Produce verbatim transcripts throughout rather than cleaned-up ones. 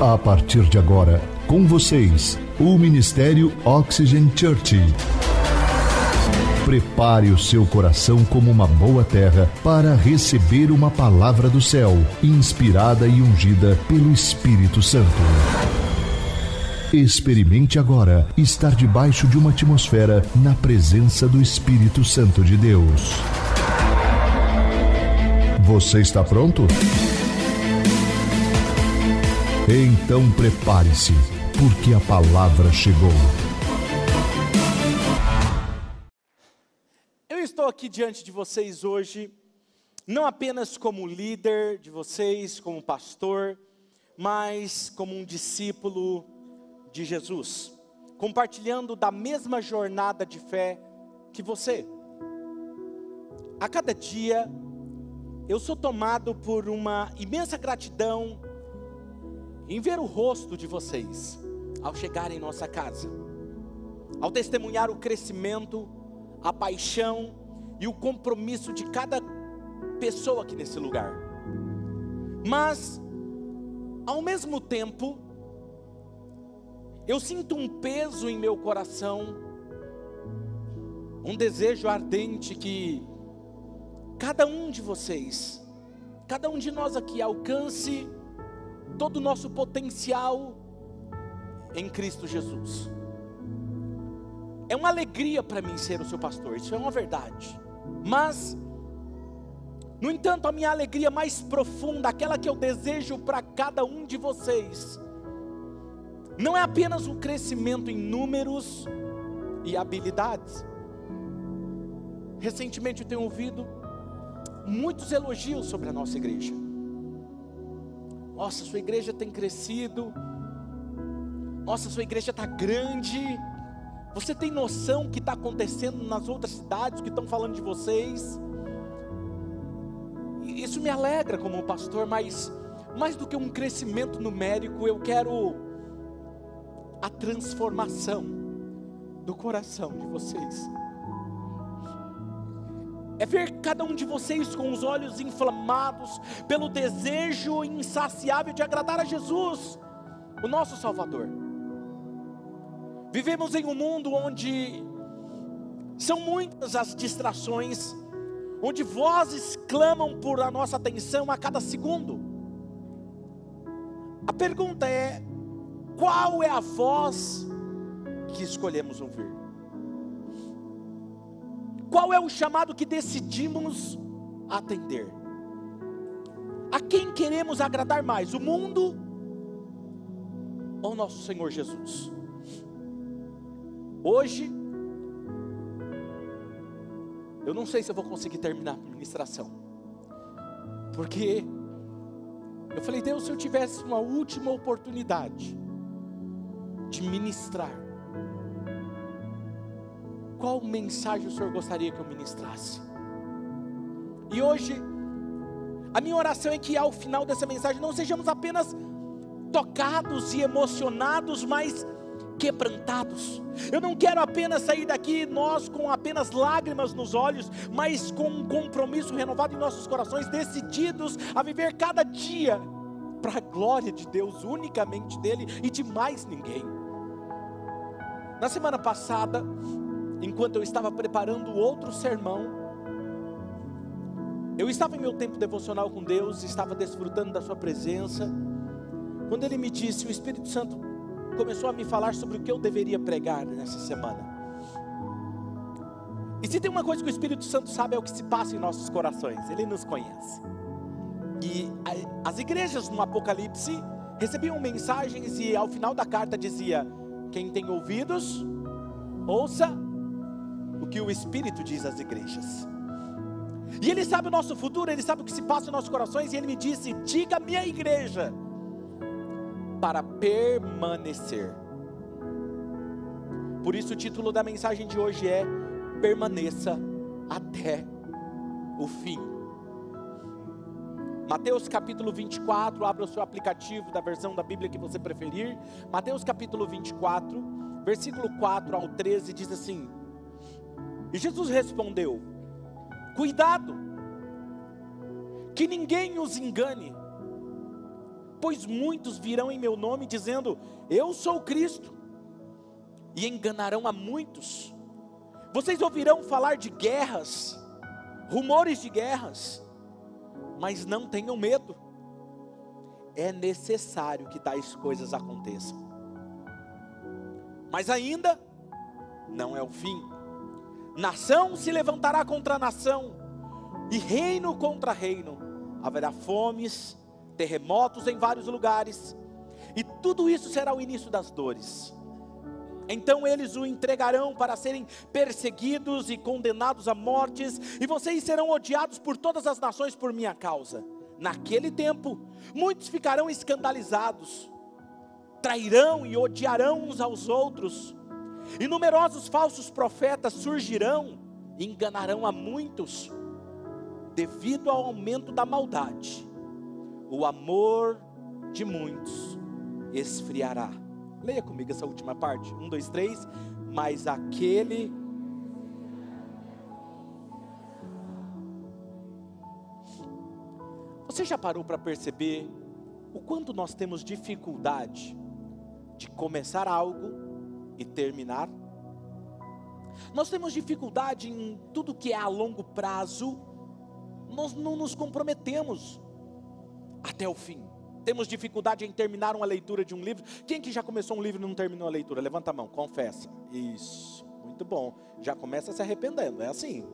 A partir de agora, com vocês, o Ministério Oxygen Church. Prepare o seu coração como uma boa terra para receber uma palavra do céu, inspirada e ungida pelo Espírito Santo. Experimente agora estar debaixo de uma atmosfera na presença do Espírito Santo de Deus. Você está pronto? Então prepare-se, porque a palavra chegou. Eu estou aqui diante de vocês hoje, não apenas como líder de vocês, como pastor, mas como um discípulo de Jesus, compartilhando da mesma jornada de fé que você. A cada dia, eu sou tomado por uma imensa gratidão em ver o rosto de vocês ao chegar em nossa casa, ao testemunhar o crescimento, a paixão e o compromisso de cada pessoa aqui nesse lugar. Mas, ao mesmo tempo, eu sinto um peso em meu coração, um desejo ardente que cada um de vocês, cada um de nós aqui alcance todo o nosso potencial em Cristo Jesus. É uma alegria para mim ser o seu pastor, isso é uma verdade. Mas, no entanto, a minha alegria mais profunda, aquela que eu desejo para cada um de vocês, não é apenas um crescimento em números e habilidades. Recentemente eu tenho ouvido muitos elogios sobre a nossa igreja. Nossa, sua igreja tem crescido. Nossa, sua igreja está grande. Você tem noção do que está acontecendo nas outras cidades, que estão falando de vocês? Isso me alegra como pastor, mas mais do que um crescimento numérico, eu quero a transformação do coração de vocês. É ver cada um de vocês com os olhos inflamados pelo desejo insaciável de agradar a Jesus, o nosso Salvador. Vivemos em um mundo onde são muitas as distrações, onde vozes clamam por a nossa atenção a cada segundo. A pergunta é: qual é a voz que escolhemos ouvir? Qual é o chamado que decidimos atender? A quem queremos agradar mais, o mundo ou nosso Senhor Jesus? Hoje, eu não sei se eu vou conseguir terminar a ministração, porque eu falei: Deus, se eu tivesse uma última oportunidade de ministrar, qual mensagem o Senhor gostaria que eu ministrasse? E hoje, a minha oração é que ao final dessa mensagem não sejamos apenas tocados e emocionados, mas quebrantados. Eu não quero apenas sair daqui nós com apenas lágrimas nos olhos, mas com um compromisso renovado em nossos corações, decididos a viver cada dia para a glória de Deus, unicamente dele e de mais ninguém. Na semana passada, enquanto eu estava preparando outro sermão, eu estava em meu tempo devocional com Deus, estava desfrutando da sua presença, quando Ele me disse, o Espírito Santo começou a me falar sobre o que eu deveria pregar nessa semana. E se tem uma coisa que o Espírito Santo sabe, é o que se passa em nossos corações. Ele nos conhece. E as igrejas no Apocalipse recebiam mensagens e ao final da carta dizia: quem tem ouvidos, ouça o que o Espírito diz às igrejas. E Ele sabe o nosso futuro, Ele sabe o que se passa em nossos corações. E Ele me disse: diga à minha igreja para permanecer. Por isso o título da mensagem de hoje é: permaneça até o fim. Mateus capítulo vinte e quatro, abra o seu aplicativo da versão da Bíblia que você preferir. Mateus capítulo vinte e quatro, versículo quatro ao treze diz assim: e Jesus respondeu: cuidado, que ninguém os engane. Pois muitos virão em meu nome dizendo, eu sou Cristo, e enganarão a muitos. Vocês ouvirão falar de guerras, rumores de guerras, mas não tenham medo. É necessário que tais coisas aconteçam. Mas ainda não é o fim. Nação se levantará contra nação, e reino contra reino. Haverá fomes, terremotos em vários lugares, e tudo isso será o início das dores. Então eles o entregarão para serem perseguidos e condenados a mortes, e vocês serão odiados por todas as nações por minha causa. Naquele tempo, muitos ficarão escandalizados, trairão e odiarão uns aos outros, e numerosos falsos profetas surgirão e enganarão a muitos. Devido ao aumento da maldade, o amor de muitos esfriará. Leia comigo essa última parte, um, dois, três. Mas aquele... Você já parou para perceber o quanto nós temos dificuldade de começar algo e terminar? Nós temos dificuldade em tudo que é a longo prazo. Nós não nos comprometemos até o fim. Temos dificuldade em terminar uma leitura de um livro. Quem que já começou um livro e não terminou a leitura? Levanta a mão, confessa. Isso, muito bom. Já começa se arrependendo, é assim.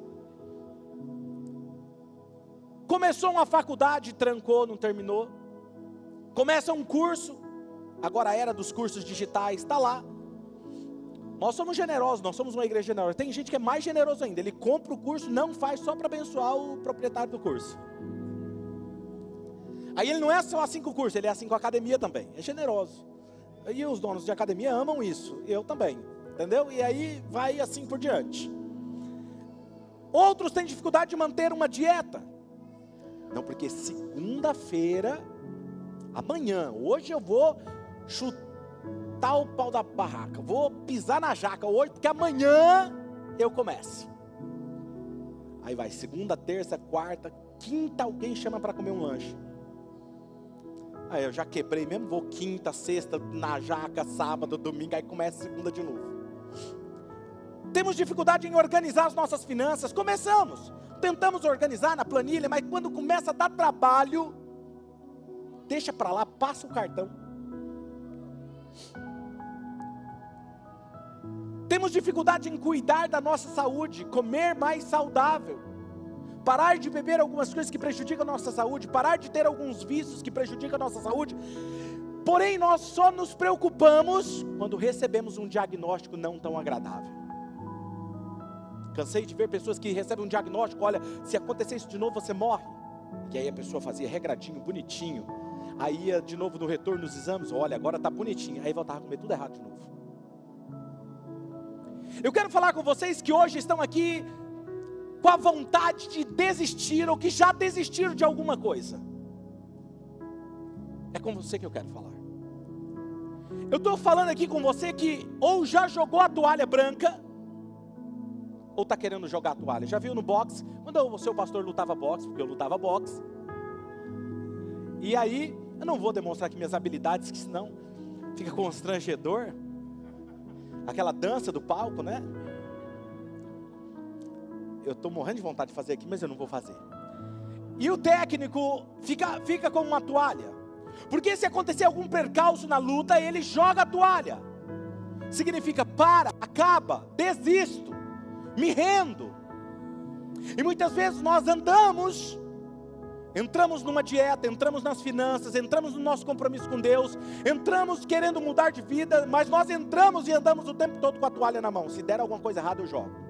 Começou uma faculdade, trancou, não terminou. Começa um curso, agora a era dos cursos digitais, está lá. Nós somos generosos, nós somos uma igreja generosa. Tem gente que é mais generoso ainda, ele compra o curso, não faz só para abençoar o proprietário do curso. Aí ele não é só assim com o curso, ele é assim com a academia também, é generoso. E os donos de academia amam isso, eu também, entendeu? E aí vai assim por diante. Outros têm dificuldade de manter uma dieta. Não, porque segunda-feira, amanhã, hoje eu vou chutar o pau da barraca, vou pisar na jaca hoje, porque amanhã eu começo. Aí vai segunda, terça, quarta, quinta, alguém chama para comer um lanche. Aí eu já quebrei mesmo, vou quinta, sexta, na jaca, sábado, domingo, aí começa segunda de novo. Temos dificuldade em organizar as nossas finanças. Começamos, tentamos organizar na planilha, mas quando começa a dar trabalho, deixa para lá, passa o cartão. Temos dificuldade em cuidar da nossa saúde, comer mais saudável, parar de beber algumas coisas que prejudicam a nossa saúde, parar de ter alguns vícios que prejudicam a nossa saúde. Porém, nós só nos preocupamos quando recebemos um diagnóstico não tão agradável. Cansei de ver pessoas que recebem um diagnóstico, olha, se acontecer isso de novo você morre. E aí a pessoa fazia regradinho, bonitinho, aí ia de novo no retorno dos exames, olha, agora está bonitinho, aí voltava a comer tudo errado de novo. Eu quero falar com vocês que hoje estão aqui com a vontade de desistir, ou que já desistiram de alguma coisa. É com você que eu quero falar. Eu estou falando aqui com você que ou já jogou a toalha branca, ou está querendo jogar a toalha. Já viu no boxe, quando o seu pastor lutava boxe, porque eu lutava boxe, e aí, eu não vou demonstrar aqui minhas habilidades, que senão fica constrangedor, aquela dança do palco, né? Eu estou morrendo de vontade de fazer aqui, mas eu não vou fazer. E o técnico fica, fica com uma toalha, porque se acontecer algum percalço na luta, ele joga a toalha. Significa, para, acaba, desisto, me rendo. E muitas vezes nós andamos, entramos numa dieta, entramos nas finanças, entramos no nosso compromisso com Deus, entramos querendo mudar de vida, mas nós entramos e andamos o tempo todo com a toalha na mão. Se der alguma coisa errada, eu jogo.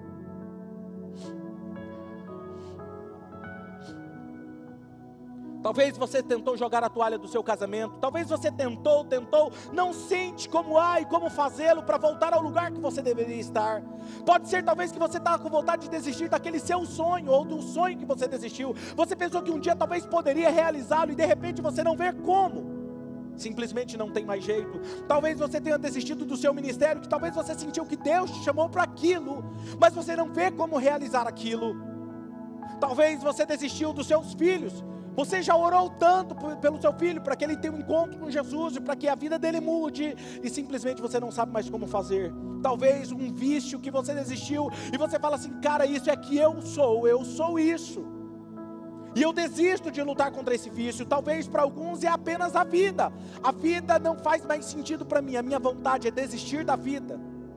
Talvez você tentou jogar a toalha do seu casamento, talvez você tentou, tentou, não sente como há e como fazê-lo para voltar ao lugar que você deveria estar. Pode ser talvez que você está com vontade de desistir daquele seu sonho, ou do sonho que você desistiu. Você pensou que um dia talvez poderia realizá-lo e de repente você não vê como. Simplesmente não tem mais jeito. Talvez você tenha desistido do seu ministério, que talvez você sentiu que Deus te chamou para aquilo, mas você não vê como realizar aquilo. Talvez você desistiu dos seus filhos, Você já orou tanto pelo seu filho, para que ele tenha um encontro com Jesus, para que a vida dele mude, e simplesmente você não sabe mais como fazer. Talvez um vício que você desistiu, e você fala assim, cara, isso é que eu sou, eu sou isso. E eu desisto de lutar contra esse vício. Talvez para alguns é apenas a vida. A vida não faz mais sentido para mim, a minha vontade é desistir da vida.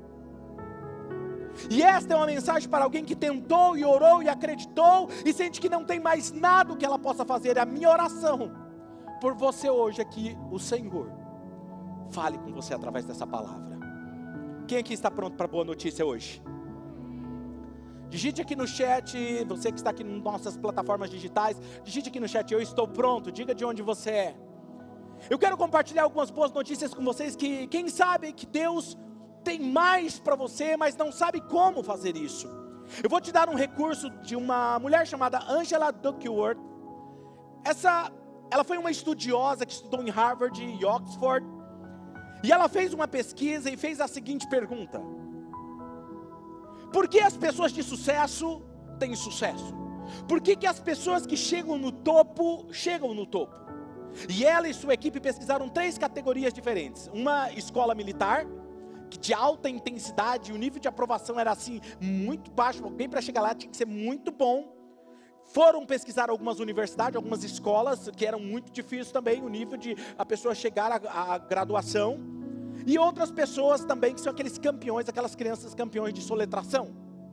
E esta é uma mensagem para alguém que tentou e orou e acreditou e sente que não tem mais nada que ela possa fazer. A minha oração por você hoje é que o Senhor fale com você através dessa palavra. Quem aqui está pronto para a boa notícia hoje? Digite aqui no chat, você que está aqui nas nossas plataformas digitais, digite aqui no chat, eu estou pronto, diga de onde você é. Eu quero compartilhar algumas boas notícias com vocês, que quem sabe que Deus tem mais para você, mas não sabe como fazer isso. Eu vou te dar um recurso de uma mulher chamada Angela Duckworth. Essa, ela foi uma estudiosa que estudou em Harvard e Oxford, e ela fez uma pesquisa e fez a seguinte pergunta: por que as pessoas de sucesso têm sucesso? Por que que as pessoas que chegam no topo, chegam no topo? E ela e sua equipe pesquisaram três categorias diferentes. Uma escola militar, que de alta intensidade, o nível de aprovação era assim, muito baixo, alguém para chegar lá tinha que ser muito bom. Foram pesquisar algumas universidades, algumas escolas, que eram muito difíceis também, o nível de a pessoa chegar à, à graduação. E outras pessoas também, que são aqueles campeões, aquelas crianças campeões de soletração.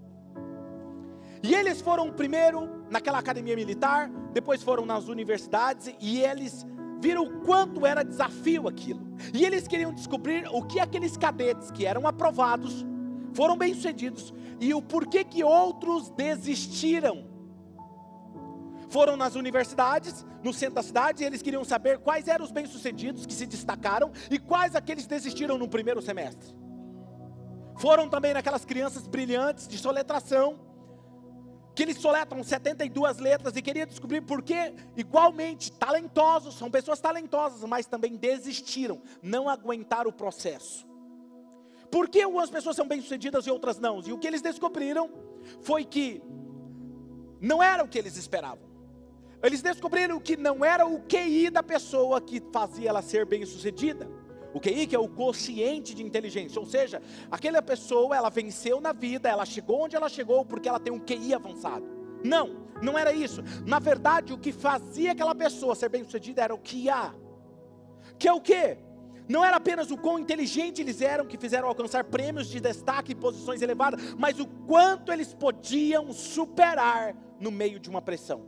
E eles foram primeiro naquela academia militar, depois foram nas universidades, e eles viram o quanto era desafio aquilo. E eles queriam descobrir o que aqueles cadetes que eram aprovados, foram bem-sucedidos, e o porquê que outros desistiram. Foram nas universidades, no centro da cidade, e eles queriam saber quais eram os bem-sucedidos que se destacaram, e quais aqueles desistiram no primeiro semestre. Foram também naquelas crianças brilhantes de soletração, que eles soletram setenta e duas letras, e queria descobrir por que, igualmente, talentosos, são pessoas talentosas, mas também desistiram, não aguentaram o processo. Por que algumas pessoas são bem-sucedidas e outras não? E o que eles descobriram foi que não era o que eles esperavam. Eles descobriram que não era o Q I da pessoa que fazia ela ser bem-sucedida. O Q I, que é o quociente de inteligência, ou seja, aquela pessoa, ela venceu na vida, ela chegou onde ela chegou porque ela tem um Q I avançado. Não, não era isso. Na verdade, o que fazia aquela pessoa ser bem-sucedida era o Q A. Que é o quê? Não era apenas o quão inteligente eles eram, que fizeram alcançar prêmios de destaque e posições elevadas, mas o quanto eles podiam superar no meio de uma pressão.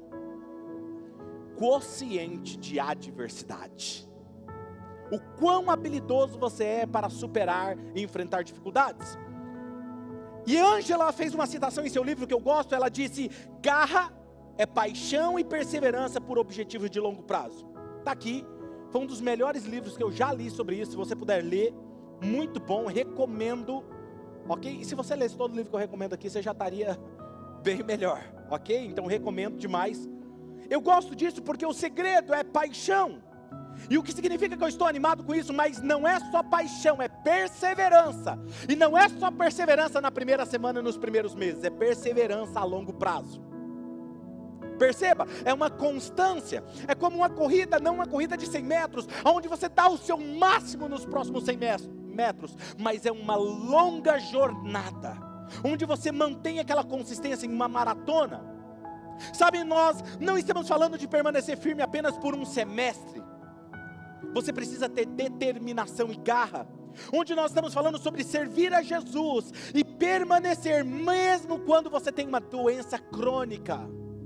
Quociente de adversidade. O quão habilidoso você é para superar e enfrentar dificuldades. E Angela fez uma citação em seu livro que eu gosto. Ela disse: garra é paixão e perseverança por objetivos de longo prazo. Está aqui, foi um dos melhores livros que eu já li sobre isso. Se você puder ler, muito bom, recomendo, ok? E se você lesse todo o livro que eu recomendo aqui, você já estaria bem melhor, ok? Então recomendo demais. Eu gosto disso porque o segredo é paixão. E o que significa que eu estou animado com isso? Mas não é só paixão, é perseverança. E não é só perseverança na primeira semana e nos primeiros meses, é perseverança a longo prazo. Perceba, é uma constância. É como uma corrida, não uma corrida de cem metros, onde você dá o seu máximo nos próximos cem metros, mas é uma longa jornada, onde você mantém aquela consistência em uma maratona. Sabe, nós não estamos falando de permanecer firme apenas por um semestre. Você precisa ter determinação e garra. Onde nós estamos falando sobre servir a Jesus e permanecer mesmo quando você tem uma doença crônica.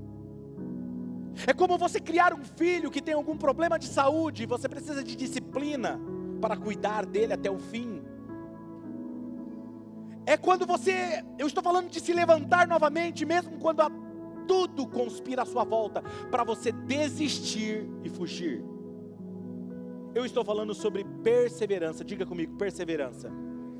É como você criar um filho que tem algum problema de saúde, e você precisa de disciplina para cuidar dele até o fim. É quando você, eu estou falando de se levantar novamente, mesmo quando a, tudo conspira à sua volta, para você desistir e fugir. Eu estou falando sobre perseverança. Diga comigo, perseverança.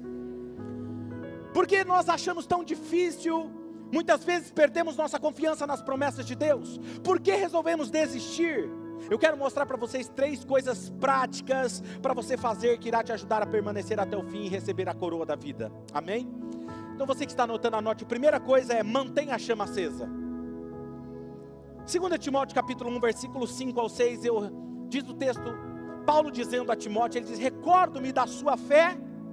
Porque nós achamos tão difícil, muitas vezes perdemos nossa confiança nas promessas de Deus. Por que resolvemos desistir? Eu quero mostrar para vocês três coisas práticas para você fazer, que irá te ajudar a permanecer até o fim e receber a coroa da vida. Amém? Então você que está anotando, anote. A primeira coisa é: mantenha a chama acesa. Segunda Timóteo capítulo um, versículo cinco ao seis, eu, diz o texto, Paulo dizendo a Timóteo, ele diz: recordo-me da sua fé,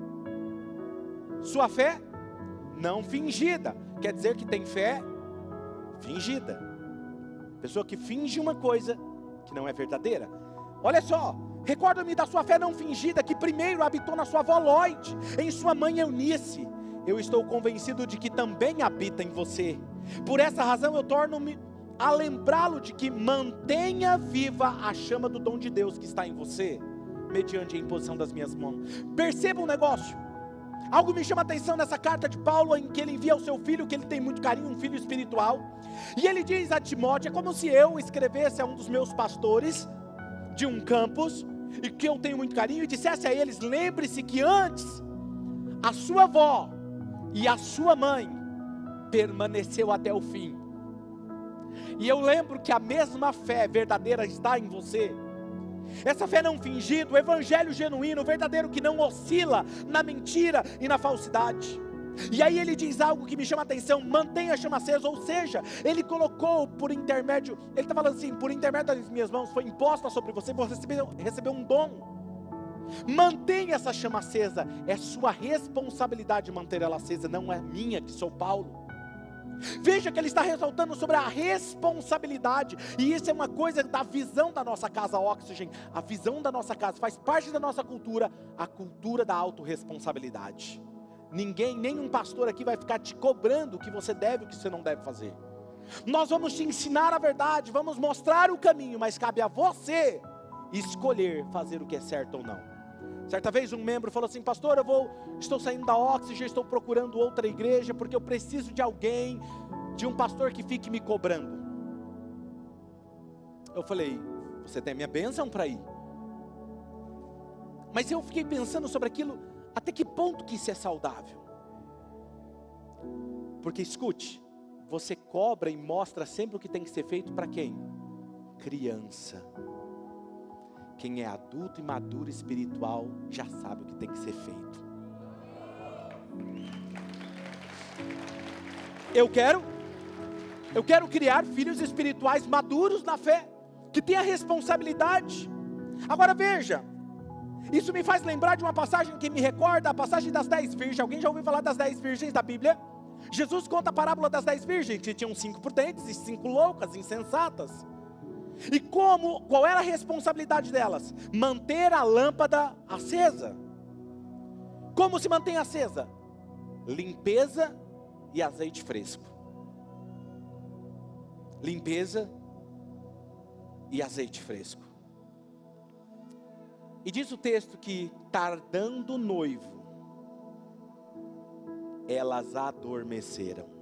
sua fé não fingida, quer dizer que tem fé fingida, pessoa que finge uma coisa que não é verdadeira. Olha só, recordo-me da sua fé não fingida, que primeiro habitou na sua avó Loide, em sua mãe Eunice. Eu estou convencido de que também habita em você. Por essa razão eu torno-me a lembrá-lo de que mantenha viva a chama do dom de Deus que está em você, mediante a imposição das minhas mãos. Perceba um negócio, algo me chama a atenção nessa carta de Paulo, em que ele envia ao seu filho, que ele tem muito carinho, um filho espiritual, e ele diz a Timóteo, é como se eu escrevesse a um dos meus pastores, de um campus, e que eu tenho muito carinho, e dissesse a eles: lembre-se que antes, a sua avó e a sua mãe permaneceu até o fim, e eu lembro que a mesma fé verdadeira está em você, essa fé não fingida, o evangelho genuíno, o verdadeiro que não oscila na mentira e na falsidade. E aí ele diz algo que me chama a atenção: mantenha a chama acesa, ou seja, ele colocou por intermédio, ele está falando assim, por intermédio das minhas mãos, foi imposta sobre você, você recebeu, recebeu um dom. Mantenha essa chama acesa, é sua responsabilidade manter ela acesa, não é minha, que sou Paulo. Veja que ele está ressaltando sobre a responsabilidade, e isso é uma coisa da visão da nossa casa Oxygen. A visão da nossa casa faz parte da nossa cultura, a cultura da autorresponsabilidade. Ninguém, nenhum pastor aqui vai ficar te cobrando o que você deve e o que você não deve fazer. Nós vamos te ensinar a verdade, vamos mostrar o caminho, mas cabe a você escolher fazer o que é certo ou não. Certa vez um membro falou assim: pastor, eu vou, estou saindo da Oxygen, estou procurando outra igreja, porque eu preciso de alguém, de um pastor que fique me cobrando. Eu falei: você tem a minha bênção para ir. Mas eu fiquei pensando sobre aquilo, até que ponto que isso é saudável? Porque escute, você cobra e mostra sempre o que tem que ser feito para quem? Criança. Quem é adulto e maduro espiritual já sabe o que tem que ser feito. Eu quero, eu quero criar filhos espirituais maduros na fé, que tenham responsabilidade. Agora veja, isso me faz lembrar de uma passagem que me recorda a passagem das dez virgens. Alguém já ouviu falar das dez virgens da Bíblia? Jesus conta a parábola das dez virgens, que tinham cinco prudentes e cinco loucas, insensatas. E como, qual era a responsabilidade delas? Manter a lâmpada acesa. Como se mantém acesa? Limpeza e azeite fresco. Limpeza e azeite fresco. E diz o texto que, tardando o noivo, elas adormeceram.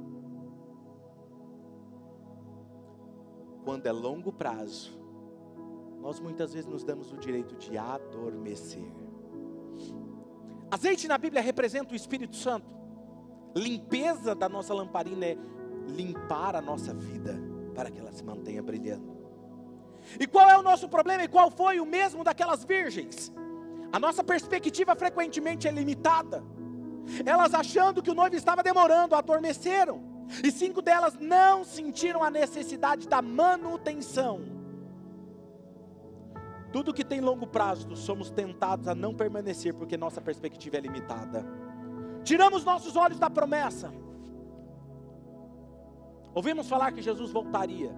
Quando é longo prazo, nós muitas vezes nos damos o direito de adormecer. Azeite na Bíblia representa o Espírito Santo. Limpeza da nossa lamparina é limpar a nossa vida, para que ela se mantenha brilhando. E qual é o nosso problema? E qual foi o mesmo daquelas virgens? A nossa perspectiva frequentemente é limitada. Elas, achando que o noivo estava demorando, adormeceram. E cinco delas não sentiram a necessidade da manutenção. Tudo que tem longo prazo, somos tentados a não permanecer, porque nossa perspectiva é limitada. Tiramos nossos olhos da promessa. Ouvimos falar que Jesus voltaria.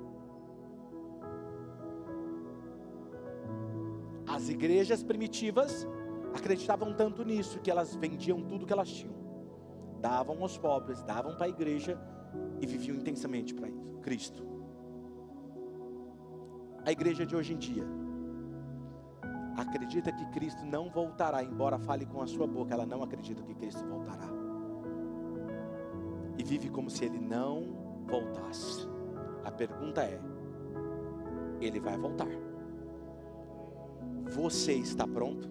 As igrejas primitivas acreditavam tanto nisso, que elas vendiam tudo que elas tinham, davam aos pobres, davam para a igreja e viviam intensamente para Cristo. A igreja de hoje em dia acredita que Cristo não voltará, embora fale com a sua boca, ela não acredita que Cristo voltará, e vive como se Ele não voltasse. A pergunta é: Ele vai voltar? Você está pronto?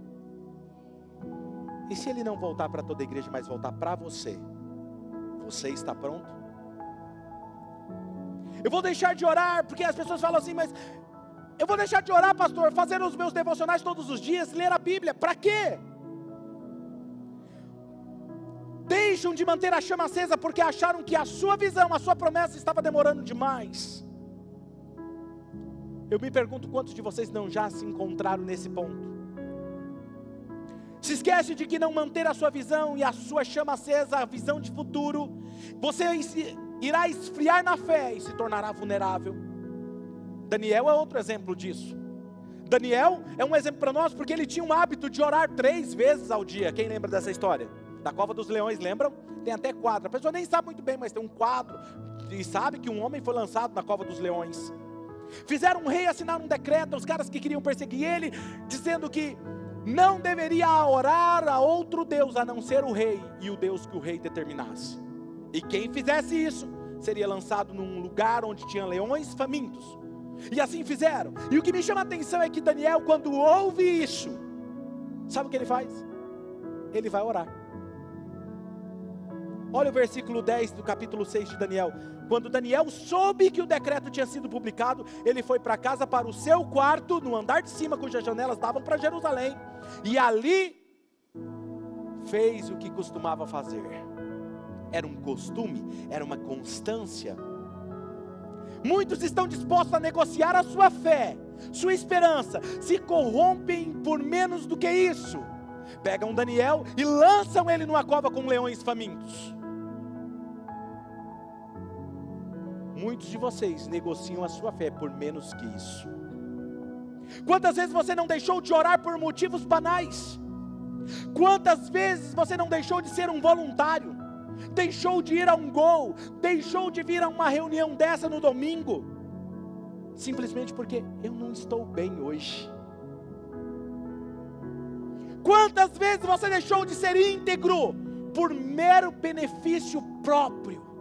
E se Ele não voltar para toda a igreja, mas voltar para você, você está pronto? Eu vou deixar de orar, porque as pessoas falam assim, mas eu vou deixar de orar, pastor, fazer os meus devocionais todos os dias, ler a Bíblia, para quê? Deixam de manter a chama acesa, porque acharam que a sua visão, a sua promessa estava demorando demais. Eu me pergunto quantos de vocês não já se encontraram nesse ponto. Se esquece de que não manter a sua visão e a sua chama acesa, a visão de futuro, você irá esfriar na fé e se tornará vulnerável. Daniel é outro exemplo disso. Daniel é um exemplo para nós porque ele tinha um hábito de orar três vezes ao dia. Quem lembra dessa história? Da cova dos leões, lembram? Tem até quadro. A pessoa nem sabe muito bem, mas tem um quadro. E sabe que um homem foi lançado na cova dos leões. Fizeram um rei assinar um decreto aos caras que queriam perseguir ele, dizendo que não deveria orar a outro Deus a não ser o rei e o Deus que o rei determinasse. E quem fizesse isso seria lançado num lugar onde tinha leões famintos. E assim fizeram. E o que me chama a atenção é que Daniel, quando ouve isso, sabe o que ele faz? Ele vai orar. Olha o versículo dez do capítulo seis de Daniel. Quando Daniel soube que o decreto tinha sido publicado, ele foi para casa, para o seu quarto, no andar de cima, cujas janelas davam para Jerusalém. E ali fez o que costumava fazer. Era um costume, era uma constância. Muitos estão dispostos a negociar a sua fé, sua esperança, se corrompem por menos do que isso. Pegam Daniel e lançam ele numa cova com leões famintos. Muitos de vocês negociam a sua fé por menos que isso. Quantas vezes você não deixou de orar por motivos banais? Quantas vezes você não deixou de ser um voluntário? Deixou de ir a um gol? Deixou de vir a uma reunião dessa no domingo? Simplesmente porque eu não estou bem hoje. Quantas vezes você deixou de ser íntegro por mero benefício próprio?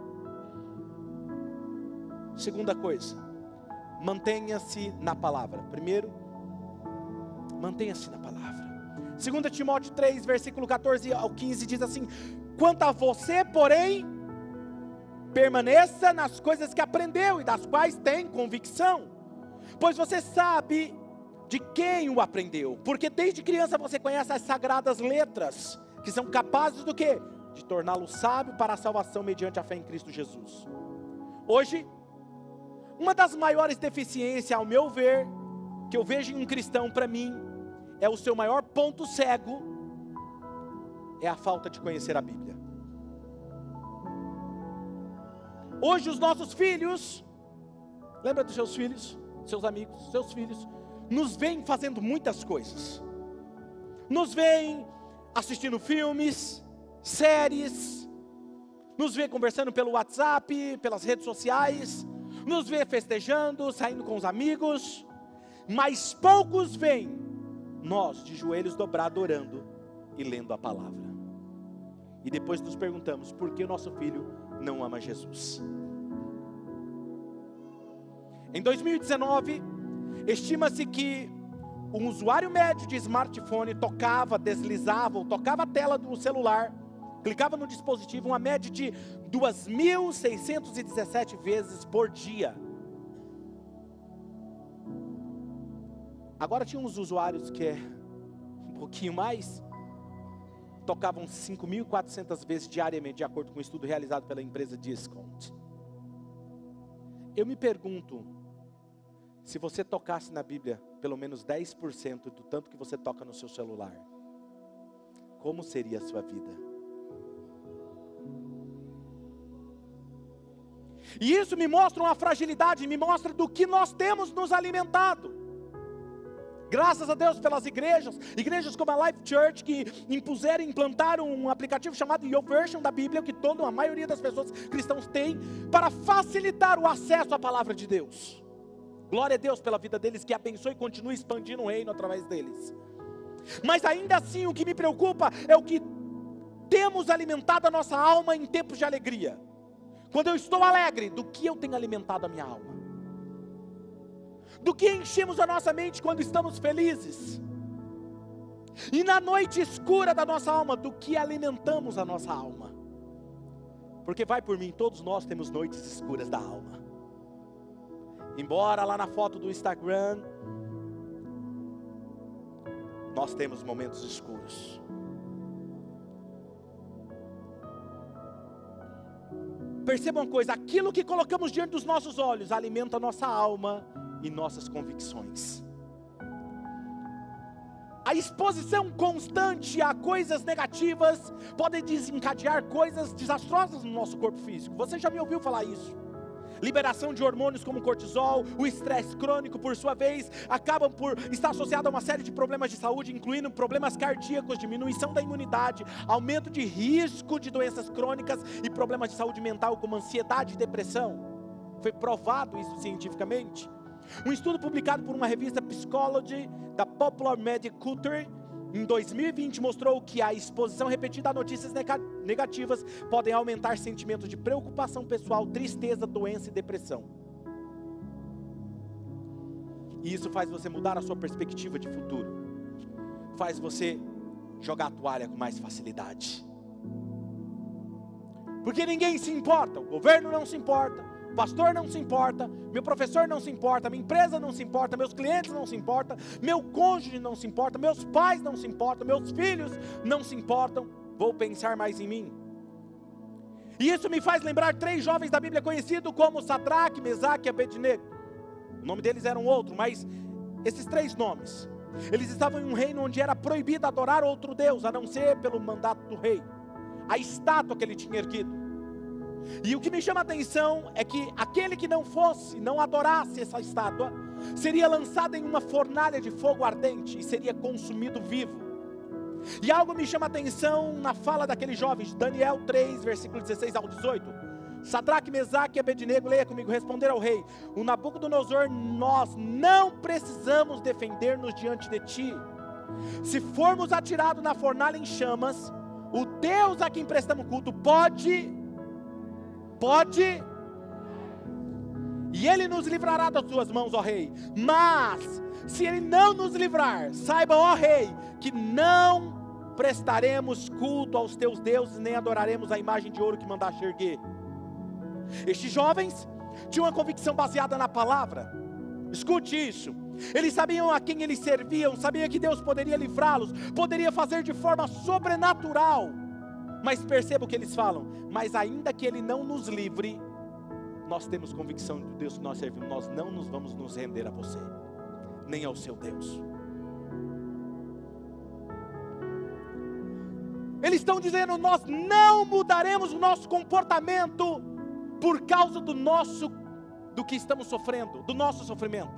Segunda coisa, mantenha-se na palavra. Primeiro, mantenha-se na palavra. Segunda Timóteo três, versículo catorze ao quinze diz assim: quanto a você, porém, permaneça nas coisas que aprendeu e das quais tem convicção, pois você sabe de quem o aprendeu, porque desde criança você conhece as sagradas letras, que são capazes do quê? De torná-lo sábio para a salvação mediante a fé em Cristo Jesus. Hoje, uma das maiores deficiências, ao meu ver, que eu vejo em um cristão, para mim, é o seu maior ponto cego, é a falta de conhecer a Bíblia. Hoje os nossos filhos, lembra dos seus filhos, seus amigos, seus filhos, nos veem fazendo muitas coisas. Nos veem assistindo filmes, séries, nos veem conversando pelo WhatsApp, pelas redes sociais, nos vê festejando, saindo com os amigos, mas poucos veem nós de joelhos dobrados orando e lendo a palavra. E depois nos perguntamos por que o nosso filho não ama Jesus. Em dois mil e dezenove, estima-se que um usuário médio de smartphone tocava, deslizava, ou tocava a tela do celular, clicava no dispositivo, uma média de duas mil seiscentas e dezessete vezes por dia. Agora tinha uns usuários que é um pouquinho mais, tocavam cinco mil e quatrocentas vezes diariamente, de acordo com um estudo realizado pela empresa Discount. Eu me pergunto, se você tocasse na Bíblia pelo menos dez por cento do tanto que você toca no seu celular, como seria a sua vida? E isso me mostra uma fragilidade, me mostra do que nós temos nos alimentado. Graças a Deus pelas igrejas, igrejas como a Life Church, que impuseram, implantaram um aplicativo chamado YouVersion da Bíblia, que toda a maioria das pessoas cristãos tem, para facilitar o acesso à palavra de Deus. Glória a Deus pela vida deles, que abençoe e continue expandindo o reino através deles. Mas ainda assim, o que me preocupa é o que temos alimentado a nossa alma em tempos de alegria. Quando eu estou alegre, do que eu tenho alimentado a minha alma? Do que enchemos a nossa mente quando estamos felizes? E na noite escura da nossa alma, do que alimentamos a nossa alma? Porque vai por mim, todos nós temos noites escuras da alma. Embora lá na foto do Instagram, nós temos momentos escuros. Perceba uma coisa, aquilo que colocamos diante dos nossos olhos alimenta a nossa alma e nossas convicções. A exposição constante a coisas negativas pode desencadear coisas desastrosas no nosso corpo físico. Você já me ouviu falar isso? Liberação de hormônios como cortisol, o estresse crônico, por sua vez, acabam por estar associado a uma série de problemas de saúde, incluindo problemas cardíacos, diminuição da imunidade, aumento de risco de doenças crônicas e problemas de saúde mental como ansiedade e depressão. Foi provado isso cientificamente. Um estudo publicado por uma revista Psychology da Popular Medical Culture em dois mil e vinte mostrou que a exposição repetida a notícias negativas podem aumentar sentimentos de preocupação pessoal, tristeza, doença e depressão. E isso faz você mudar a sua perspectiva de futuro. Faz você jogar a toalha com mais facilidade. Porque ninguém se importa, o governo não se importa, o pastor não se importa, meu professor não se importa, minha empresa não se importa, meus clientes não se importam, meu cônjuge não se importa, meus pais não se importam, meus filhos não se importam, vou pensar mais em mim. E isso me faz lembrar três jovens da Bíblia conhecidos como Sadraque, Mesaque e Abednego. O nome deles era um outro, mas esses três nomes, eles estavam em um reino onde era proibido adorar outro Deus, a não ser pelo mandato do rei, a estátua que ele tinha erguido. E o que me chama a atenção é que aquele que não fosse, não adorasse essa estátua, seria lançado em uma fornalha de fogo ardente e seria consumido vivo. E algo me chama a atenção na fala daqueles jovens, Daniel três, versículo dezesseis ao dezoito. Sadraque, Mesaque e Abednego, leia comigo, responderam ao rei: o Nabucodonosor, nós não precisamos defender-nos diante de ti. Se formos atirados na fornalha em chamas, o Deus a quem prestamos culto pode... Pode, e Ele nos livrará das tuas mãos, ó rei. Mas, se Ele não nos livrar, saiba, ó rei, que não prestaremos culto aos teus deuses, nem adoraremos a imagem de ouro que mandaste erguer. Estes jovens tinham uma convicção baseada na palavra. Escute isso. Eles sabiam a quem eles serviam, sabiam que Deus poderia livrá-los, poderia fazer de forma sobrenatural. Mas perceba o que eles falam: mas ainda que Ele não nos livre, nós temos convicção do Deus que nós servimos, nós não nos vamos nos render a você, nem ao seu Deus. Eles estão dizendo: nós não mudaremos o nosso comportamento por causa do nosso, do que estamos sofrendo, do nosso sofrimento.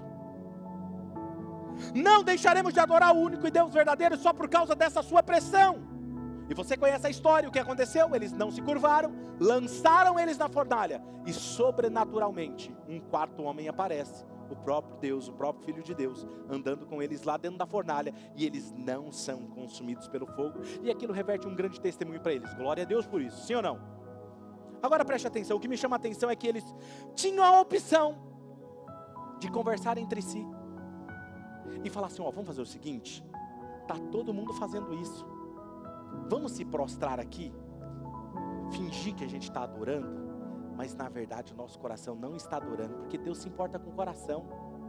Não deixaremos de adorar o único e Deus verdadeiro só por causa dessa sua pressão. E você conhece a história, o que aconteceu? Eles não se curvaram, lançaram eles na fornalha, e sobrenaturalmente, um quarto homem aparece, o próprio Deus, o próprio Filho de Deus, andando com eles lá dentro da fornalha, e eles não são consumidos pelo fogo, e aquilo reverte um grande testemunho para eles. Glória a Deus por isso, sim ou não? Agora preste atenção, o que me chama a atenção é que eles tinham a opção de conversar entre si, e falar assim: ó, vamos fazer o seguinte, está todo mundo fazendo isso, vamos se prostrar aqui, fingir que a gente está adorando, mas na verdade o nosso coração não está adorando, porque Deus se importa com o coração.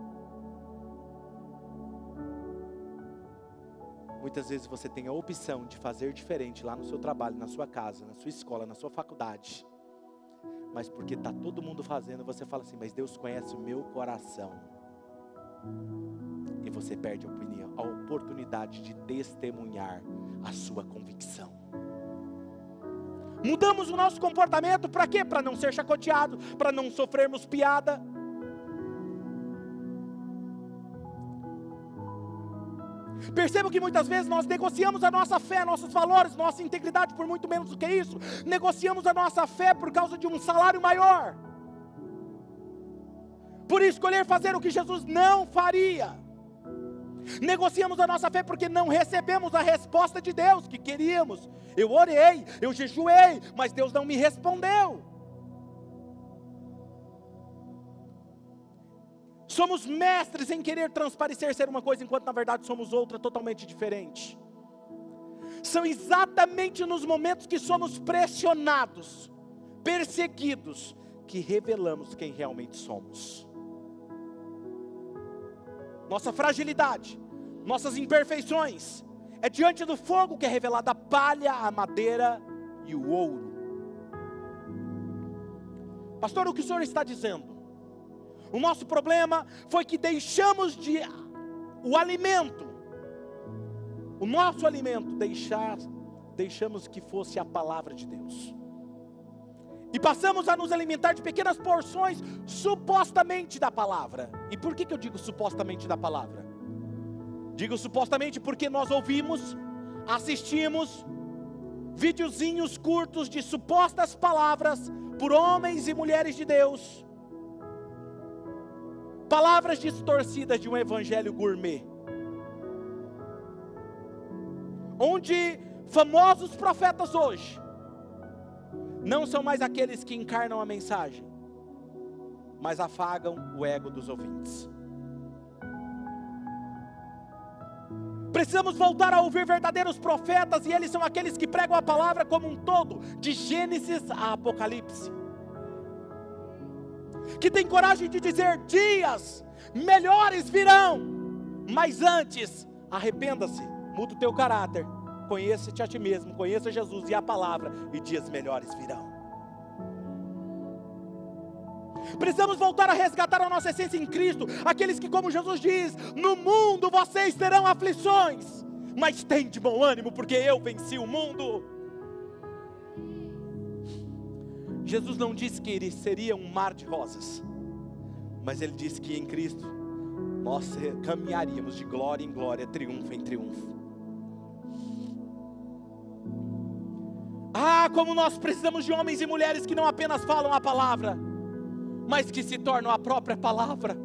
Muitas vezes você tem a opção de fazer diferente lá no seu trabalho, na sua casa, na sua escola, na sua faculdade, mas porque está todo mundo fazendo, você fala assim: mas Deus conhece o meu coração, e você perde a opinião, a oportunidade de testemunhar a sua convicção. Mudamos o nosso comportamento para quê? Para não ser chacoteado, para não sofrermos piada. Perceba que muitas vezes nós negociamos a nossa fé, nossos valores, nossa integridade por muito menos do que isso. Negociamos a nossa fé por causa de um salário maior, por escolher fazer o que Jesus não faria. Negociamos a nossa fé porque não recebemos a resposta de Deus que queríamos. Eu orei, eu jejuei, mas Deus não me respondeu. Somos mestres em querer transparecer ser uma coisa, enquanto na verdade somos outra totalmente diferente. São exatamente nos momentos que somos pressionados, perseguidos, que revelamos quem realmente somos. Nossa fragilidade, nossas imperfeições, é diante do fogo que é revelada a palha, a madeira e o ouro. Pastor, o que o senhor está dizendo? O nosso problema foi que deixamos de o alimento, o nosso alimento, deixar, deixamos que fosse a palavra de Deus. E passamos a nos alimentar de pequenas porções, supostamente da palavra. E por que que eu digo supostamente da palavra? Digo supostamente porque nós ouvimos, assistimos videozinhos curtos de supostas palavras por homens e mulheres de Deus. Palavras distorcidas de um evangelho gourmet. Onde famosos profetas hoje não são mais aqueles que encarnam a mensagem, mas afagam o ego dos ouvintes. Precisamos voltar a ouvir verdadeiros profetas, e eles são aqueles que pregam a palavra como um todo, de Gênesis a Apocalipse. Que tem coragem de dizer: dias melhores virão, mas antes, arrependa-se, muda o teu caráter, conheça-te a ti mesmo, conheça Jesus e a palavra, e dias melhores virão. Precisamos voltar a resgatar a nossa essência em Cristo, aqueles que, como Jesus diz, no mundo vocês terão aflições, mas tem de bom ânimo, porque eu venci o mundo. Jesus não disse que ele seria um mar de rosas, mas ele disse que em Cristo nós caminharíamos de glória em glória, triunfo em triunfo. Ah, como nós precisamos de homens e mulheres que não apenas falam a palavra, mas que se tornam a própria palavra.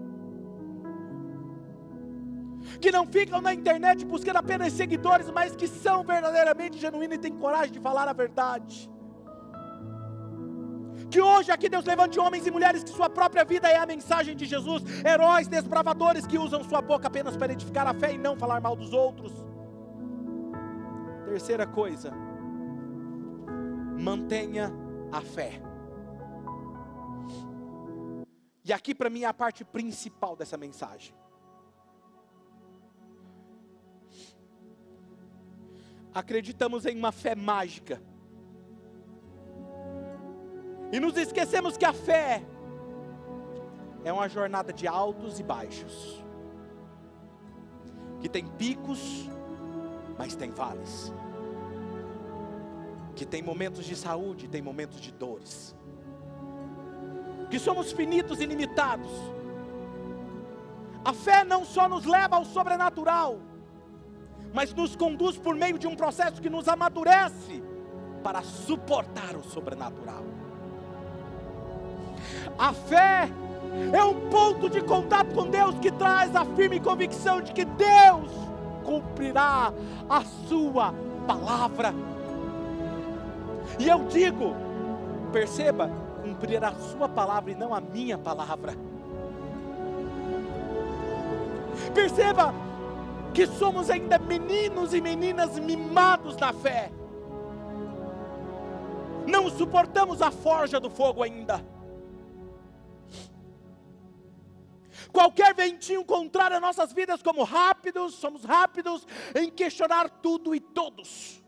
Que não ficam na internet buscando apenas seguidores, mas que são verdadeiramente genuínos e têm coragem de falar a verdade. Que hoje aqui Deus levante homens e mulheres que sua própria vida é a mensagem de Jesus. Heróis, desbravadores que usam sua boca apenas para edificar a fé e não falar mal dos outros. Terceira coisa, mantenha a fé. E aqui para mim é a parte principal dessa mensagem. Acreditamos em uma fé mágica. E nos esquecemos que a fé é uma jornada de altos e baixos. Que tem picos, mas tem vales. Que tem momentos de saúde, tem momentos de dores. Que somos finitos e limitados. A fé não só nos leva ao sobrenatural, mas nos conduz por meio de um processo que nos amadurece para suportar o sobrenatural. A fé é um ponto de contato com Deus que traz a firme convicção de que Deus cumprirá a sua palavra. E eu digo, perceba, cumprir a sua palavra e não a minha palavra. Perceba que somos ainda meninos e meninas mimados na fé. Não suportamos a forja do fogo ainda. Qualquer ventinho contrário a nossas vidas, como rápidos, somos rápidos em questionar tudo e todos.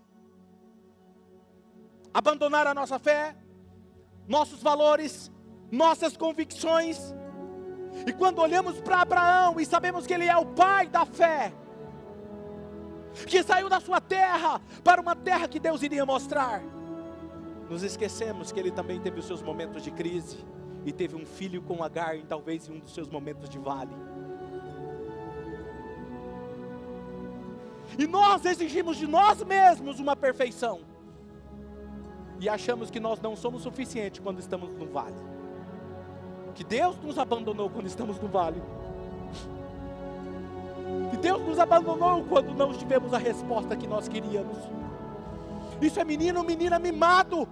Abandonar a nossa fé, nossos valores, nossas convicções. E quando olhamos para Abraão e sabemos que ele é o pai da fé, que saiu da sua terra para uma terra que Deus iria mostrar, nos esquecemos que ele também teve os seus momentos de crise e teve um filho com Agar, em talvez em um dos seus momentos de vale. E nós exigimos de nós mesmos uma perfeição, e achamos que nós não somos suficientes quando estamos no vale, que Deus nos abandonou quando estamos no vale, que Deus nos abandonou quando não tivemos a resposta que nós queríamos. Isso é menino, menina mimado.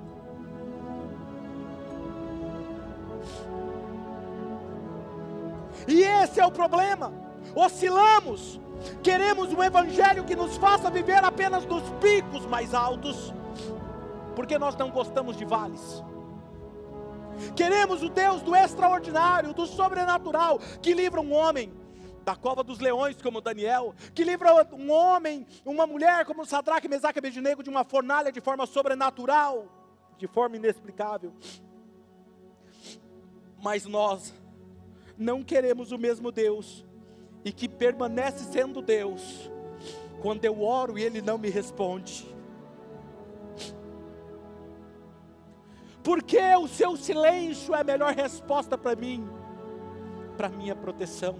E esse é o problema. Oscilamos, queremos um evangelho que nos faça viver apenas nos picos mais altos, porque nós não gostamos de vales. Queremos o Deus do extraordinário, do sobrenatural, que livra um homem da cova dos leões como Daniel, que livra um homem, uma mulher como Sadraque, Mesaque e Abednego de uma fornalha de forma sobrenatural, de forma inexplicável. Mas nós não queremos o mesmo Deus, e que permanece sendo Deus, quando eu oro e Ele não me responde. Porque o seu silêncio é a melhor resposta para mim, para minha proteção.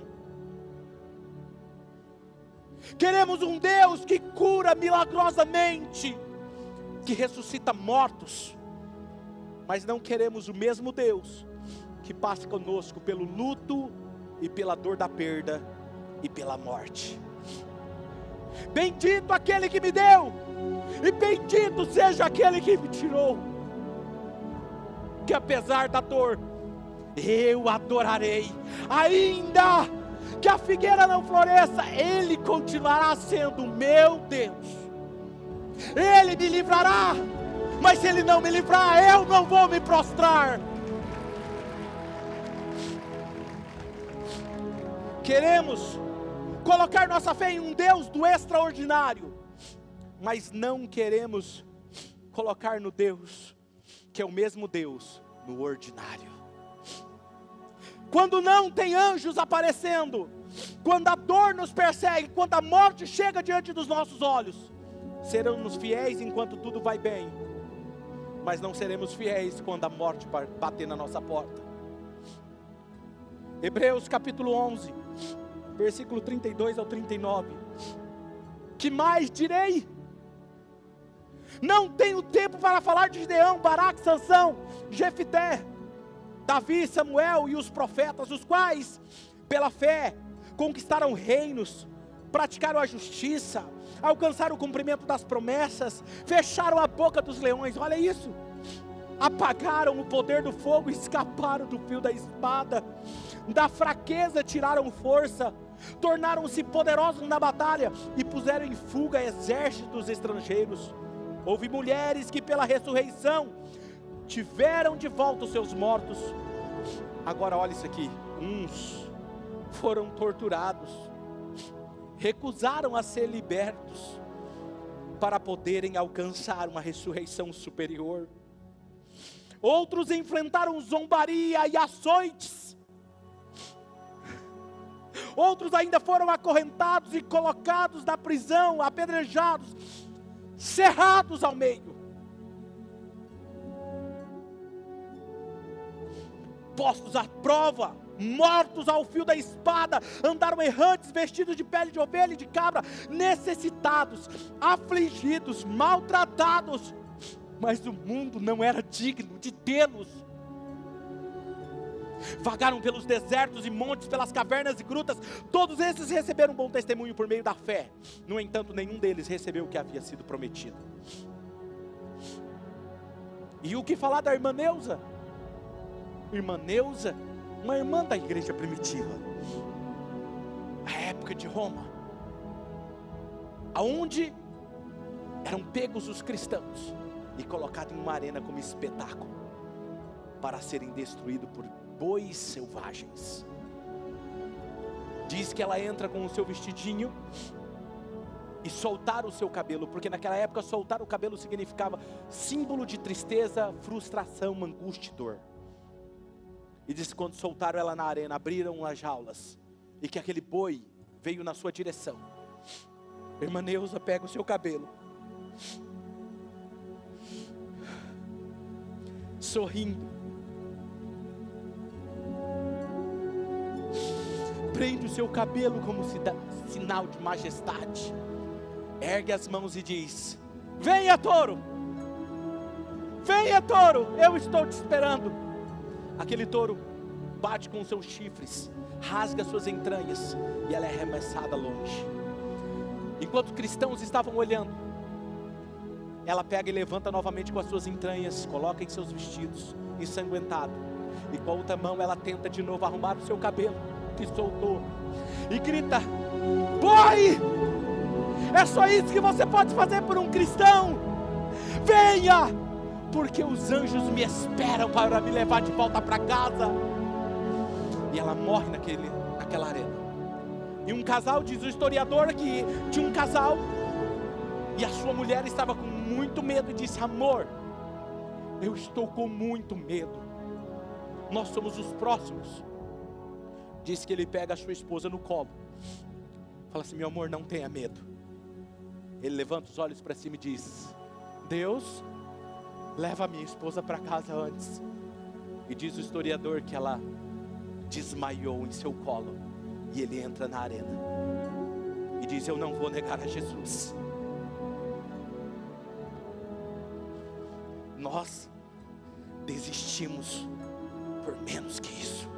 Queremos um Deus que cura milagrosamente, que ressuscita mortos, mas não queremos o mesmo Deus que passa conosco pelo luto e pela dor da perda e pela morte. Bendito aquele que me deu, e bendito seja aquele que me tirou. Que apesar da dor, eu adorarei, ainda que a figueira não floresça, Ele continuará sendo o meu Deus. Ele me livrará, mas se Ele não me livrar, eu não vou me prostrar. Queremos colocar nossa fé em um Deus do extraordinário, mas não queremos colocar no Deus que é o mesmo Deus no ordinário. Quando não tem anjos aparecendo, quando a dor nos persegue, quando a morte chega diante dos nossos olhos, seremos fiéis enquanto tudo vai bem, mas não seremos fiéis quando a morte bater na nossa porta. Hebreus capítulo onze, versículo trinta e dois ao trinta e nove. Que mais direi? Não tenho tempo para falar de Gideão, Baraque, Sansão, Jefité, Davi, Samuel e os profetas, os quais, pela fé, conquistaram reinos, praticaram a justiça, alcançaram o cumprimento das promessas, fecharam a boca dos leões. Olha isso. Apagaram o poder do fogo, escaparam do fio da espada, da fraqueza tiraram força, tornaram-se poderosos na batalha e puseram em fuga exércitos estrangeiros. Houve mulheres que pela ressurreição tiveram de volta os seus mortos. Agora olha isso aqui, uns foram torturados, recusaram a ser libertos para poderem alcançar uma ressurreição superior. Outros enfrentaram zombaria e açoites. Outros ainda foram acorrentados e colocados na prisão, apedrejados, cerrados ao meio. Postos à prova, mortos ao fio da espada, andaram errantes, vestidos de pele de ovelha e de cabra, necessitados, afligidos, maltratados, mas o mundo não era digno de tê-los. Vagaram pelos desertos e montes, pelas cavernas e grutas. Todos esses receberam um bom testemunho por meio da fé. No entanto, nenhum deles recebeu o que havia sido prometido. E o que falar da irmã Neusa? Irmã Neusa, uma irmã da igreja primitiva, a época de Roma, aonde eram pegos os cristãos e colocados em uma arena como espetáculo, para serem destruídos por bois selvagens. Diz que ela entra com o seu vestidinho e soltar o seu cabelo, porque naquela época soltar o cabelo significava símbolo de tristeza, frustração, angústia e dor. E diz que quando soltaram ela na arena, abriram as jaulas, e que aquele boi veio na sua direção. Irmã Neusa pega o seu cabelo, sorrindo, prende o seu cabelo como sinal de majestade, ergue as mãos e diz: venha, touro, venha, touro, eu estou te esperando. Aquele touro bate com os seus chifres, rasga suas entranhas, e ela é arremessada longe. Enquanto cristãos estavam olhando, ela pega e levanta novamente com as suas entranhas, coloca em seus vestidos, ensanguentado, e com a outra mão ela tenta de novo arrumar o seu cabelo, que soltou, e grita: boi, é só isso que você pode fazer por um cristão? Venha, porque os anjos me esperam para me levar de volta para casa. E ela morre naquele, naquela arena. E um casal, diz o historiador, que tinha um casal, e a sua mulher estava com muito medo, e disse: amor, eu estou com muito medo, nós somos os próximos, Diz que ele pega a sua esposa no colo. Fala assim: meu amor, não tenha medo. Ele levanta os olhos para cima e diz: Deus, leva a minha esposa para casa antes. E diz o historiador que ela desmaiou em seu colo. E ele entra na arena e diz: eu não vou negar a Jesus. Nós desistimos por menos que isso.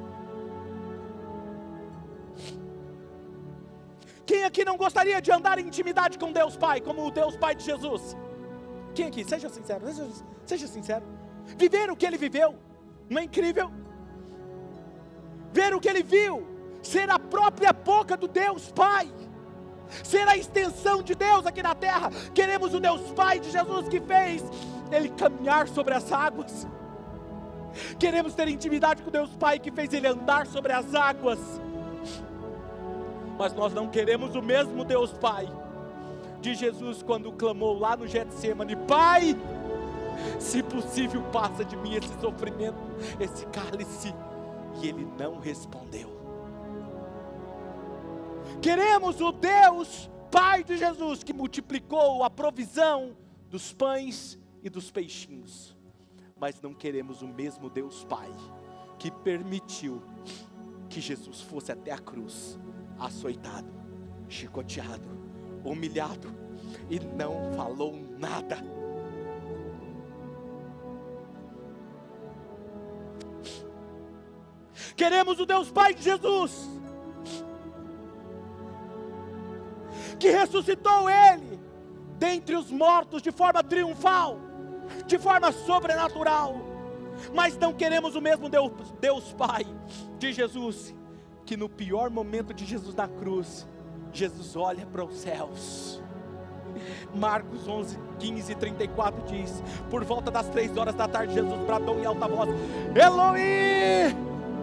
Quem aqui não gostaria de andar em intimidade com Deus Pai, como o Deus Pai de Jesus? Quem aqui? Seja sincero, seja, seja sincero. Viver o que ele viveu, não é incrível? Ver o que ele viu, ser a própria boca do Deus Pai, ser a extensão de Deus aqui na terra. Queremos o Deus Pai de Jesus que fez ele caminhar sobre as águas. Queremos ter intimidade com o Deus Pai que fez ele andar sobre as águas. Mas nós não queremos o mesmo Deus Pai de Jesus quando clamou lá no Getsêmani: Pai, se possível passa de mim esse sofrimento, esse cálice. E ele não respondeu. Queremos o Deus Pai de Jesus que multiplicou a provisão dos pães e dos peixinhos. Mas não queremos o mesmo Deus Pai que permitiu que Jesus fosse até a cruz, açoitado, chicoteado, humilhado, e não falou nada. Queremos o Deus Pai de Jesus que ressuscitou ele dentre os mortos de forma triunfal, de forma sobrenatural. Mas não queremos o mesmo Deus, Deus Pai de Jesus, que no pior momento de Jesus na cruz, Jesus olha para os céus. Marcos onze, quinze e trinta e quatro diz: por volta das três horas da tarde, Jesus bradou em alta voz: Eloi,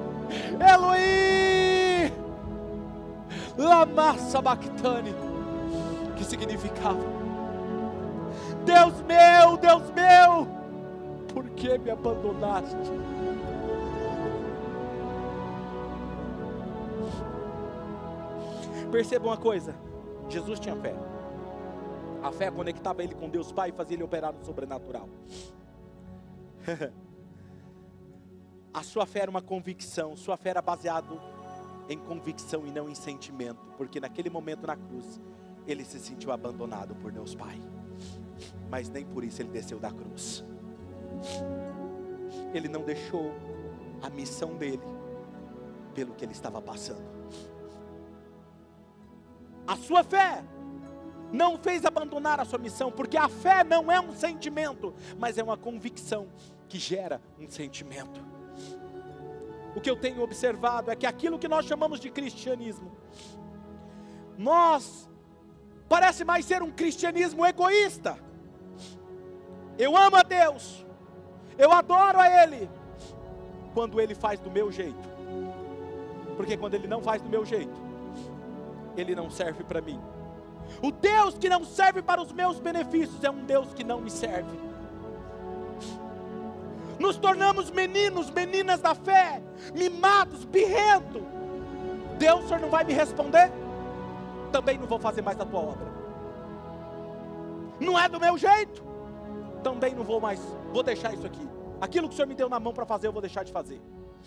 Eloi, lama sabachthani, que significava: Deus meu, Deus meu, por que me abandonaste? Perceba uma coisa: Jesus tinha fé. A fé conectava ele com Deus Pai e fazia ele operar no sobrenatural. A sua fé era uma convicção. Sua fé era baseada em convicção e não em sentimento. Porque naquele momento na cruz, ele se sentiu abandonado por Deus Pai. Mas nem por isso ele desceu da cruz. Ele não deixou a missão dele pelo que ele estava passando. A sua fé não o fez abandonar a sua missão, porque a fé não é um sentimento, mas é uma convicção que gera um sentimento. O que eu tenho observado é que aquilo que nós chamamos de cristianismo, nós, parece mais ser um cristianismo egoísta. Eu amo a Deus, eu adoro a Ele, quando Ele faz do meu jeito. Porque quando Ele não faz do meu jeito, Ele não serve para mim. O Deus que não serve para os meus benefícios é um Deus que não me serve. Nos tornamos meninos, meninas da fé, mimados, birrentos. Deus, o Senhor não vai me responder? Também não vou fazer mais a tua obra. Não é do meu jeito? Também não vou mais, vou deixar isso aqui. Aquilo que o Senhor me deu na mão para fazer, eu vou deixar de fazer.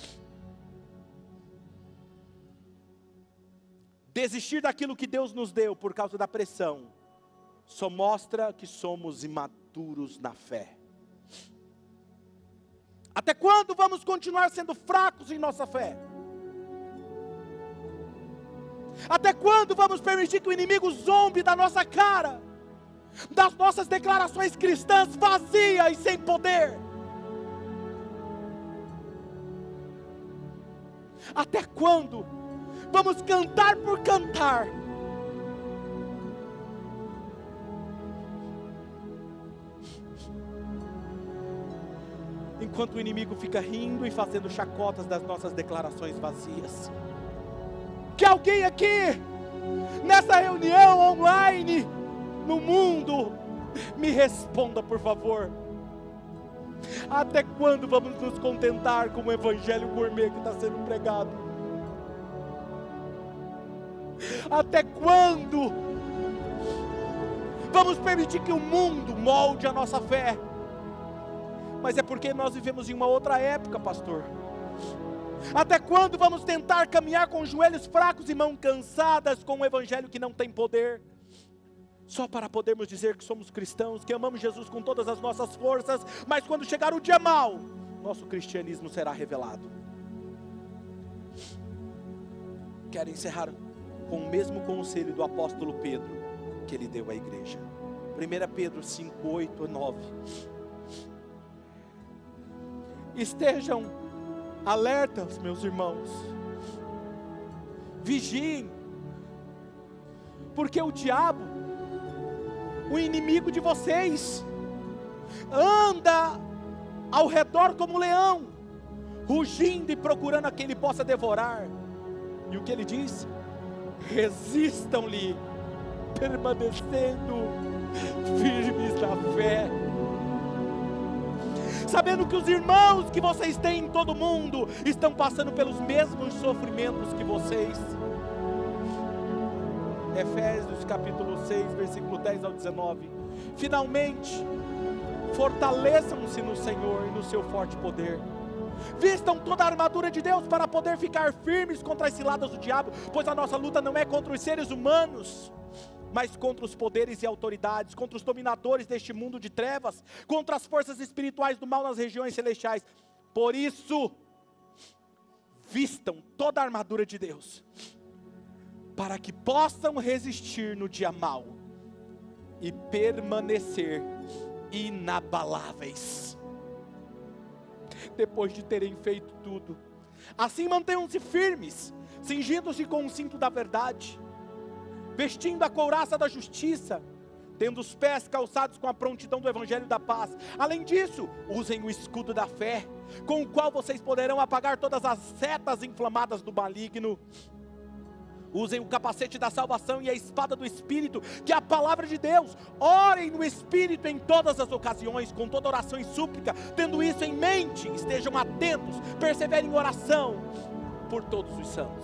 Desistir daquilo que Deus nos deu por causa da pressão só mostra que somos imaturos na fé. Até quando vamos continuar sendo fracos em nossa fé? Até quando vamos permitir que o inimigo zombe da nossa cara, das nossas declarações cristãs vazias e sem poder? Até quando vamos cantar por cantar, enquanto o inimigo fica rindo e fazendo chacotas das nossas declarações vazias? Que alguém aqui, nessa reunião online, no mundo, me responda, por favor. Até quando vamos nos contentar com o evangelho gourmet que está sendo pregado? Até quando vamos permitir que o mundo molde a nossa fé? Mas é porque nós vivemos em uma outra época, pastor. Até quando vamos tentar caminhar com joelhos fracos e mãos cansadas com um evangelho que não tem poder? Só para podermos dizer que somos cristãos, que amamos Jesus com todas as nossas forças, mas quando chegar o dia mau, nosso cristianismo será revelado. Quero encerrar com o mesmo conselho do apóstolo Pedro, que ele deu à igreja. primeira Pedro cinco, oito e nove. Estejam alertas, meus irmãos, vigiem, porque o diabo, o inimigo de vocês, anda ao redor como um leão, rugindo e procurando a quem ele possa devorar. E o que ele diz? Resistam-lhe, permanecendo firmes na fé, sabendo que os irmãos que vocês têm em todo mundo estão passando pelos mesmos sofrimentos que vocês. Efésios capítulo seis, versículo dez ao dezenove. Finalmente, fortaleçam-se no Senhor e no seu forte poder. Vistam toda a armadura de Deus para poder ficar firmes contra as ciladas do diabo, pois a nossa luta não é contra os seres humanos, mas contra os poderes e autoridades, contra os dominadores deste mundo de trevas, contra as forças espirituais do mal nas regiões celestiais. Por isso, vistam toda a armadura de Deus, para que possam resistir no dia mau e permanecer inabaláveis, depois de terem feito tudo. Assim mantenham-se firmes, cingindo-se com o cinto da verdade, vestindo a couraça da justiça, tendo os pés calçados com a prontidão do evangelho da paz. Além disso, usem o escudo da fé, com o qual vocês poderão apagar todas as setas inflamadas do maligno. Usem o capacete da salvação e a espada do Espírito, que é a palavra de Deus. Orem no Espírito em todas as ocasiões, com toda oração e súplica. Tendo isso em mente, estejam atentos, perseverem em oração por todos os santos.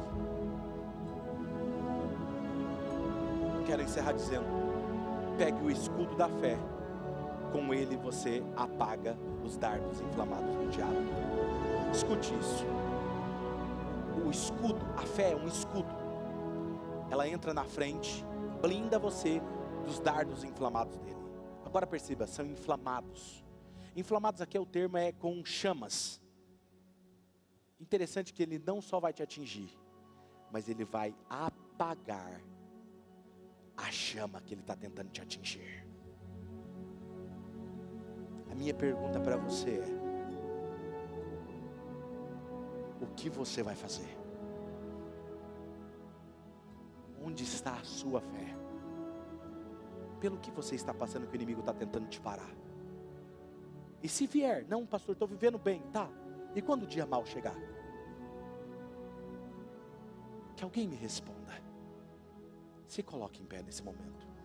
Quero encerrar dizendo: pegue o escudo da fé, com ele você apaga os dardos inflamados do diabo. Escute isso. O escudo, a fé é um escudo. Ela entra na frente, blinda você dos dardos inflamados dele. Agora perceba, são inflamados. Inflamados aqui é o termo, é com chamas. Interessante que ele não só vai te atingir, mas ele vai apagar a chama que ele está tentando te atingir. A minha pergunta para você é: o que você vai fazer? Onde está a sua fé? Pelo que você está passando que o inimigo está tentando te parar? E se vier, não, pastor, estou vivendo bem, tá? E quando o dia mau chegar? Que alguém me responda. Se coloque em pé nesse momento.